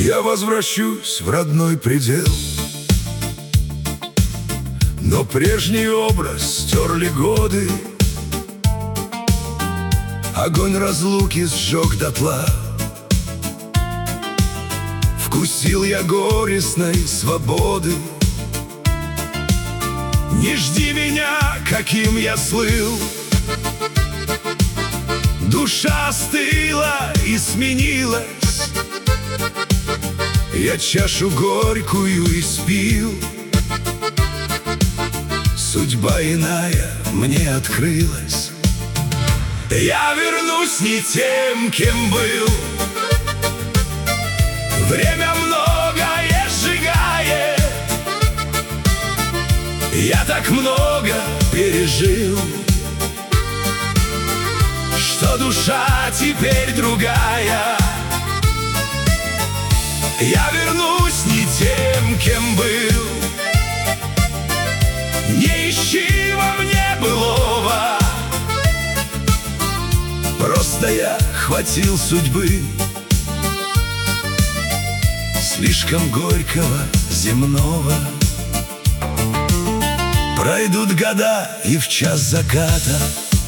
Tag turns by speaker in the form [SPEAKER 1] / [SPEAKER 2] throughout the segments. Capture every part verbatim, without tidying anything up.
[SPEAKER 1] Я возвращусь в родной предел, но прежний образ стерли годы. Огонь разлуки сжег дотла. Вкусил я горестной свободы. Не жди меня, каким я слыл. Душа остыла и сменилась. Я чашу горькую испил. Судьба иная мне открылась. Я вернусь не тем, кем был. Время многое сжигает. Я так много пережил, что душа теперь другая. Я вернусь не тем, кем был. Не ищи во мне былого. Просто я хватил судьбы слишком горького земного. Пройдут года, и в час заката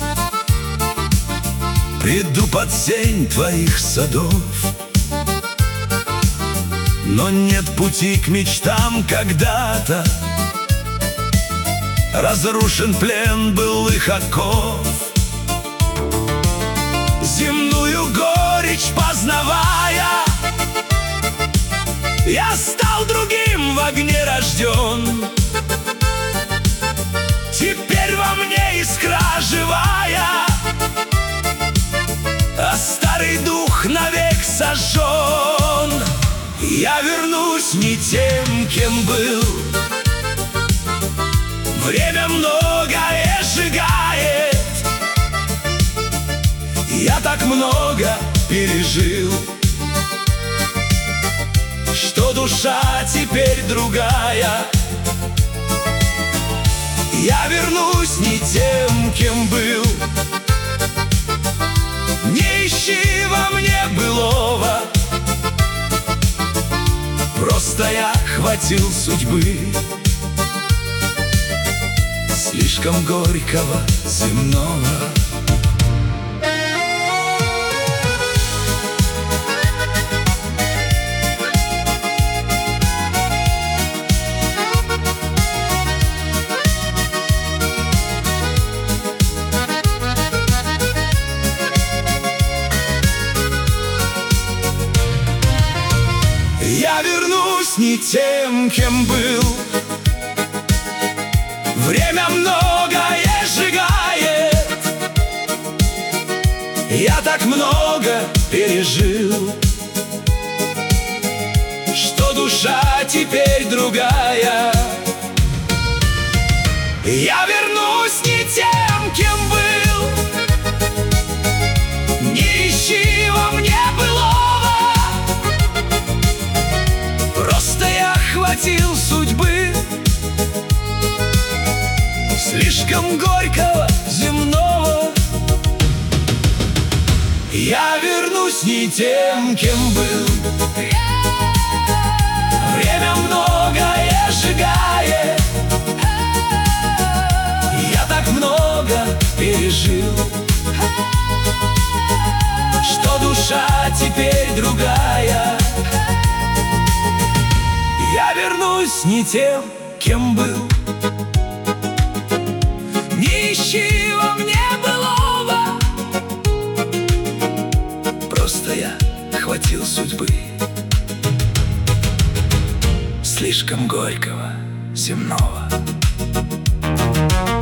[SPEAKER 1] приду под сень твоих садов. Но нет пути к мечтам когда-то. Разрушен плен былых оков. Земную горечь познавая, я стал другим, в огне рожден. Теперь во мне искра живая, а старый дух навек сожжен. Я вернусь не тем, кем был. Время многое сжигает. Я так много пережил, что душа теперь другая. Я вернусь не тем, кем был. Не ищи во мне былого. Просто я хватил судьбы слишком горького земного. Я вернусь не тем, кем был. Время многое сжигает. Я так много пережил, что душа теперь другая. Я вернусь не тем, кем был. Не ищи во мне былого. Просто я хватил судьбы слишком горького земного. Я вернусь не тем, кем был. Время многое сжигает. Я так много пережил, что душа теперь другая. Я вернусь не тем, кем был. Не ищи во мне былого. Просто я хватил судьбы слишком горького земного.